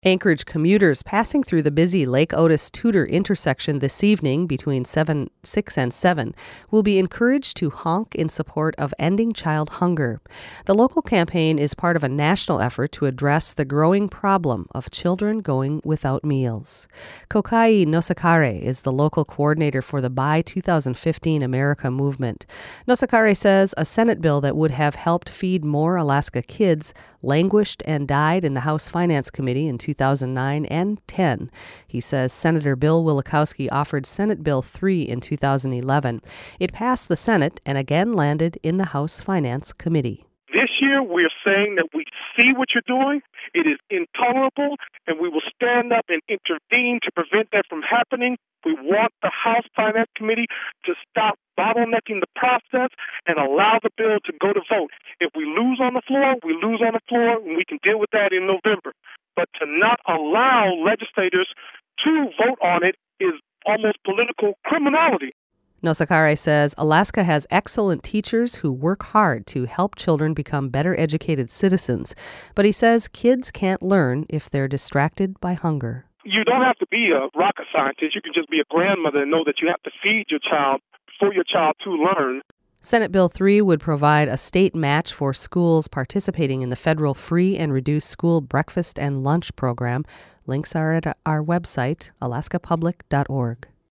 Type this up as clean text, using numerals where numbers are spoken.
Anchorage commuters passing through the busy Lake Otis-Tudor intersection this evening between 6 and 7 will be encouraged to honk in support of ending child hunger. The local campaign is part of a national effort to address the growing problem of children going without meals. Kokai Nosakare is the local coordinator for the Buy 2015 America movement. Nosakare says a Senate bill that would have helped feed more Alaska kids languished and died in the House Finance Committee in 2009 and 10. He says Senator Bill Wielechowski offered Senate Bill 3 in 2011. It passed the Senate and again landed in the House Finance Committee. This year, we're saying that we see what you're doing. It is intolerable, and we will stand up and intervene to prevent that from happening. We want the House Finance Committee to stop bottlenecking the process and allow the bill to go to vote. If we lose on the floor, we lose on the floor, and we can deal with that in November. But to not allow legislators to vote on it is almost political criminality. Nosakare says Alaska has excellent teachers who work hard to help children become better educated citizens. But he says kids can't learn if they're distracted by hunger. You don't have to be a rocket scientist. You can just be a grandmother and know that you have to feed your child for your child to learn. Senate Bill 3 would provide a state match for schools participating in the federal free and reduced school breakfast and lunch program. Links are at our website, alaskapublic.org.